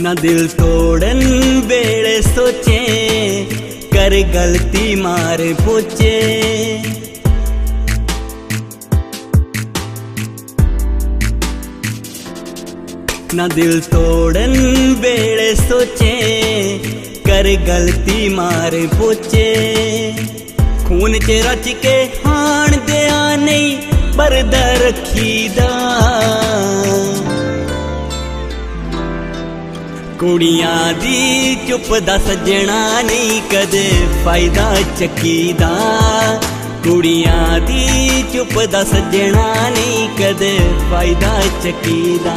ना दिल तोड़न बेड़े सोचे, कर गलती मारे पोचे। ना दिल तोड़न बेड़े सोचे, कर गलती मारे पोचे। खून च रच के हाण दिया नहीं परदा रखीदा। कुड़ियां दी चुप दा सज्जणा नहीं कदे फायदा चकीदा। कुड़ियां दी चुप दा सज्जणा नहीं कदे फायदा चकीदा।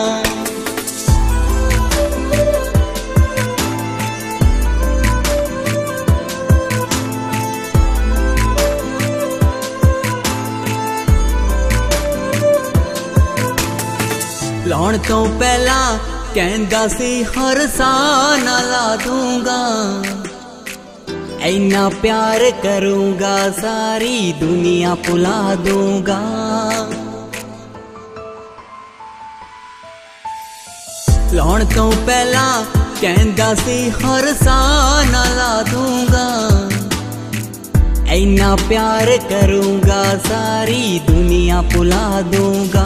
लाउण तो पहला कहंदा सी हर साल ला दूंगा, ऐना प्यार करूंगा सारी दुनिया भुला दूंगा। लाउण तो पहला कहंदा सी हर साल ला दूंगा, ऐना प्यार करूंगा सारी दुनिया भुला दूंगा।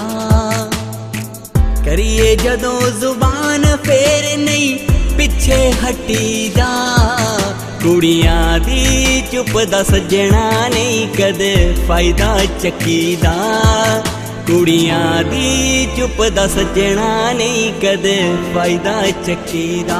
करिए जदों जुबान फेर नहीं पिछे हटीदा। कुड़ियां दी चुप दा सज्जणा नहीं कदे फायदा चकीदा। कुड़ियां दी चुप दा सज्जणा नहीं कदे फायदा चकीदा।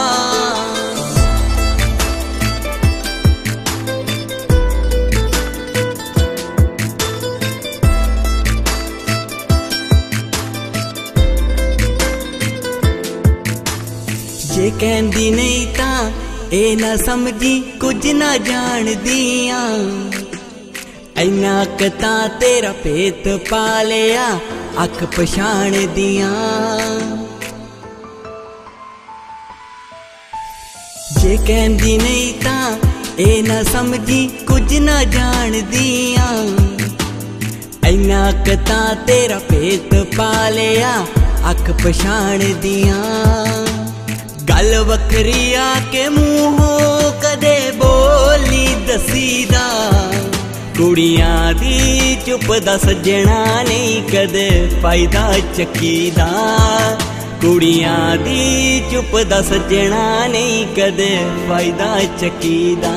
जे कहंदी नहीं तां ए ना समझी कुछ ना जान दिया। ऐना कता तेरा पेत पा लिया अख पछाण दिया। जे कहंदी नहीं तां ए ना समझी कुछ ना जान दिया। ऐना कता तेरा पेत पा लिया अख पछाण दिया। गल वखरी आके मूहों कदे बोली दसीदा। कुड़ियां दी चुप दा सज्जणा नहीं कदे फायदा चकीदा। कुड़ियां दी चुप दा सज्जणा नहीं कदे फायदा चकीदा।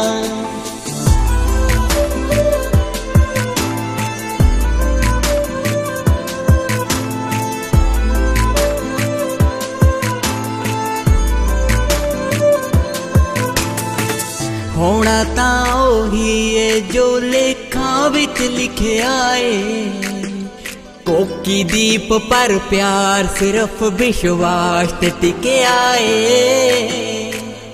होना तां ओही है जो लेखा विच लिखिया है। कोकी दीप पर प्यार सिर्फ विश्वास ते टिकिया है।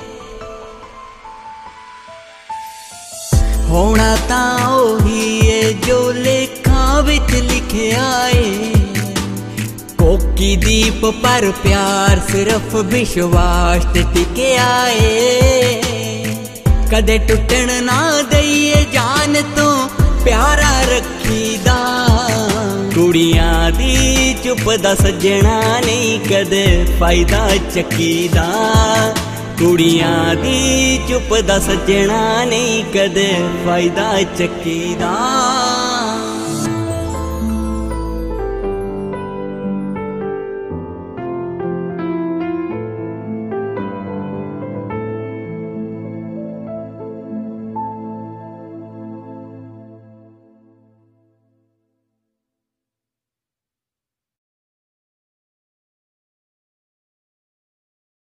होना तां ओही है जो लेखा विच लिखिया है। कोकी दीप पर प्यार सिर्फ विश्वास ते टिकिया है। कदे टुटन ना दईए जान तो प्यारा रखीदा। कुड़ियां दी चुप दा सज्जणा नहीं कदे फायदा चकीदा। कुड़ियां दी चुप दा सज्जणा नहीं कदे फायदा चकीदा।